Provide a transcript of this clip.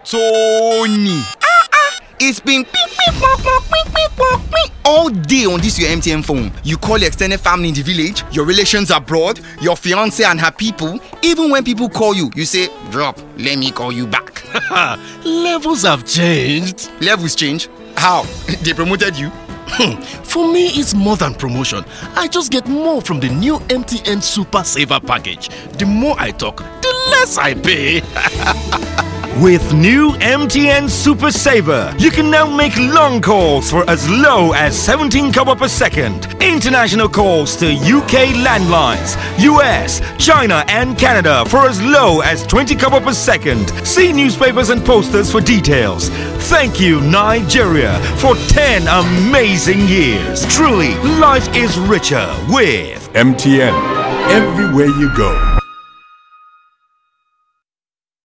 Tony. It's been beep, beep, pop, pop, beep, beep, pop, beep, all day on this your MTN phone. You call your extended family in the village, your relations abroad, your fiance and her people. Even when people call you, you say, drop, let me call you back. Levels have changed. Levels change? How? They promoted you? For me, it's more than promotion. I just get more from the new MTN Super Saver package. The more I talk, the less I pay. With new MTN Super Saver, you can now make long calls for as low as 17 kobo per second. International calls to UK landlines, US, China and Canada for as low as 20 kobo per second. See newspapers and posters for details. Thank you, Nigeria, for 10 amazing years. Truly, life is richer with MTN. Everywhere you go.